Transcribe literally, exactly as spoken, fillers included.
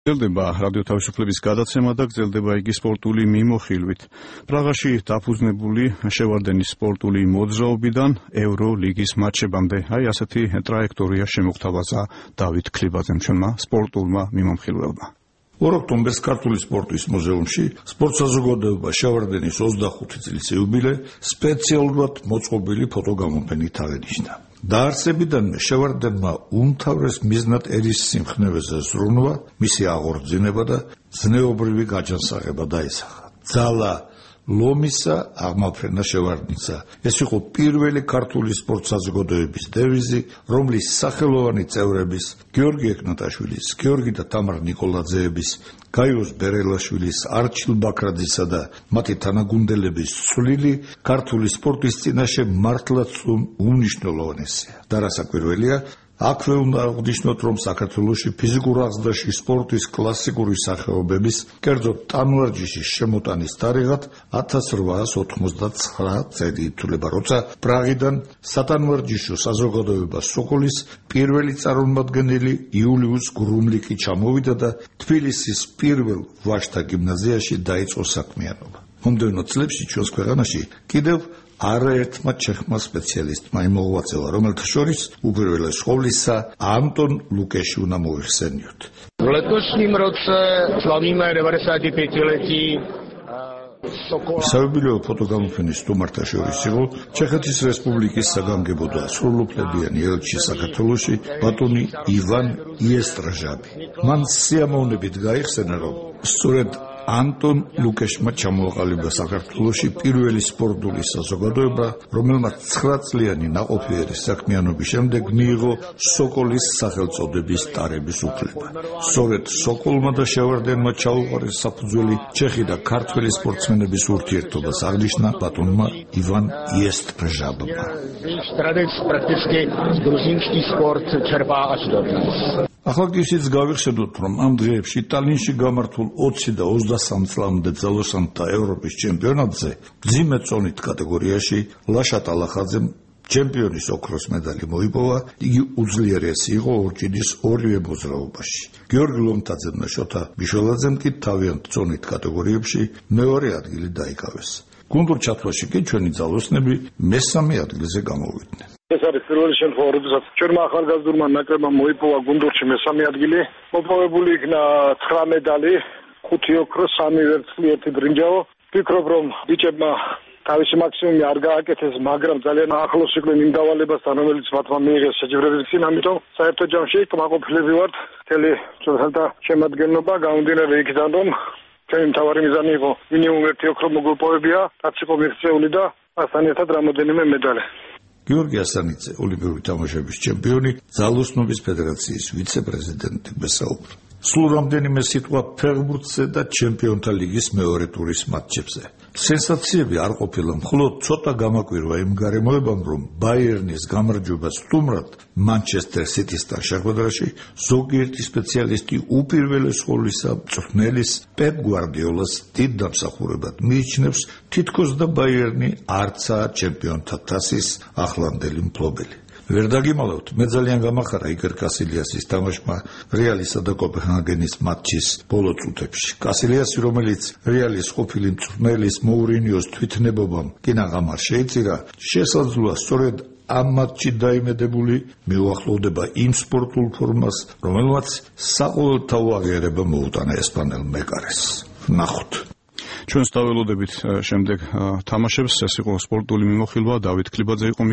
გრძელდება რადიო თავისუფლების გადაცემა და გრძელდება იგი სპორტული მიმოხილვით. პრაღაში დაფუძნებული შევარდენის სპორტული მოძრაობიდან ევროლიგის მატჩებამდე. აი ასეთი ტრაექტორია შემოგვთავაზა დავით ქლიბაძემ ჩვენმა სპორტულმა მიმოხილველმა. ორ ოქტომბერს ქართული სპორტის მუზეუმში სპორტ საზოგადოება შევარდენის ოცდახუთი წლის იუბილე სპეციალურად მოწყობილი ფოტოგამოფენით აღენიშნა. დაარსებიდანვე შევარდენმა უმთავრეს მიზნად ერის სიმხნევეზე ზრუნვა, მისი აღორძინება და ზნეობრივი გაჯანსაღება დაესახა. ძალა ლომისა, აღმაფრენა შევარდნისა. ეს იყო პირველი ქართული სპორტ საზოგადოების დევიზი, რომლის სახელოვანი წევრების გიორგი ეკნატაშვილის, გიორგი და თამარ ნიკოლაძეების, გაიუს ბერელაშვილის, არჩილ ბაქრაძისა და მათი თანაგუნდელების წვლილი ქართული სპორტის წინაშე მართლაც უმნიშვნელოვანესია. და რასაკვირველია, აქვე უნდა აღნიშნოთ, რომ საქართველოში ფიზიკურ აღზრდაში სპორტის კლასიკური სახეობების, კერძოდ ტანვარჯიშის შემოტანის თარიღად ათას რვაას ოთხმოცდაცხრა წელი ითვლება, როცა პრაღიდან სატანვარჯიშო საზოგადოება სოკოლის პირველი წარმომადგენელი იულიუს გრუმლიკი ჩამოვიდა და თბილისის პირველ ვაჟთა გიმნაზიაში დაიწყო საქმიანობა. მომდევნო წლებში ჩვენს ქვეყანაში კიდევ არაერთმა ჩეხმა სპეციალისტმა იმოღვაწევა, რომელთა შორის უპირველეს ყოვლისა Антон Лукеში უნდა მოიხსენიოთ. В летошнем роце славíme девяносто пятилетие საიუბილეო ფოტოგამოფენის სტუმართა შორის იყო ჩეხეთის რესპუბლიკის საგანგებო და სრულუფლებიანი ელჩი საქართველოში ბატონი ივან იესტრაჟაბი. მან სიამოვნებით გაიხსენა, რომ სწორედ Антон Лукешმა ჩამოაყალიბა საქართველოში პირველი სპორტული საზოგადოება, რომელმაც ცხრა წლიანი ნაყოფიერი საქმიანობის შემდეგ მიიღო სოკოლის სახელწოდების ტარების უფლება. სწორედ სოკოლმა და შევარდენმა ჩაუყარეს საფუძველი ჩეხი და ქართველი სპორტსმენების ურთიერთობას აღნიშნა ბატონმა ივან იესტრაჟაბმა. ახლა კი ისიც გავიხსენოთ, რომ ამ დღეებში ტალინში გამართულ ოცი და ოცდასამი წლამდე ძალოსანთა ევროპის ჩემპიონატზე მძიმე წონით კატეგორიაში ლაშა ტალახაძემ ჩემპიონის ოქროს მედალი მოიპოვა. იგი უძლიერესი იყო ორჭიდის ორივე მოძრაობაში. გიორგი ლომთაძემ და შოთა ბიშველაძემ კი თავიანთ წონით კატეგორიებში მეორე ადგილი დაიკავეს. გუნდურ ჩათვლაში კი ჩვენი ძალოსნები მესამე ადგილზე გამოვიდნენ. ეს არის პირველი შემთხვევა, როდესაც ჩვენმა ახალგაზრდულმა ნაკრებმა მოიპოვა გუნდურში მესამე ადგილი. მოპოვებული იქნა ცხრა მედალი, ხუთი ოქრო, სამი ვერცხლი, ერთი ბრინჯაო. ვფიქრობ, რომ ბიჭებმა თავისი მაქსიმუმი არ გააკეთეს, მაგრამ ძალიან ახლოს იყვნენ იმ დავალებასთან, რომელიც მათმა მიიღეს შეჯიბრების წინ, ამიტომ საერთო ჯამში კმაყოფილები ვართ მთელი ჩვენთა შემადგენლობა, გამომდინარე იქიდან, რომ ჩვენი მთავარი მიზანი იყო მინიმუმ ერთი ოქრო მოგულპოვებია, რაც იყო მიღწეული და მასთან ერთად რამოდენიმე მედალი. გიორგი ასანიძე, ოლიმპიური თამაშების ჩემპიონი, ძალოსნობის ფედერაციის ვიცე-პრეზიდენტი მესაუბრა. სულ რამდენიმე სიტყვა ფეხბურთზე და ჩემპიონთა ლიგის მეორე ტურის მატჩებზე. სენსაციები არ ყოფილა, მხოლოდ ცოტა გამაკვირვა იმ გარემოებამ, რომ ბაიერნის გამარჯვება სტუმრად მანჩესტერ სიტისთან შეხვედრაში ზოგიერთი სპეციალისტი უპირველეს ყოვლისა მწვრთნელის პეპ გვარდიოლას დიდ დამსახურებად მიიჩნევს, თითქოს და ბაიერნი არცაა ჩემპიონთა თასის ახლანდელი მფლობელი. ვერ დაგიმალავთ, მე ძალიან გამახარა იგორ კასილიასის თამაშმა რეალისა და კოპენჰაგენის მატჩის ბოლო წუთებში. კასილიასი, რომელიც რეალის ყოფილი მწვრთნელის მოურინიოს თვითნებობამ კინაღამ არ შეიწირა, შესაძლოა სწორედ ამ მატჩში დაიმედებული მიუახლოვდება იმ სპორტულ ფორმას, რომელმაც საყოველთაო აღიარება მოუტანა ესპანელ მეკარეს. ნახოთ. ჩვენ ვსტაველოდებით შემდეგ თამაშებს. ეს იყო სპორტული მიმოხილვა. დავით ქლიბაძე იყო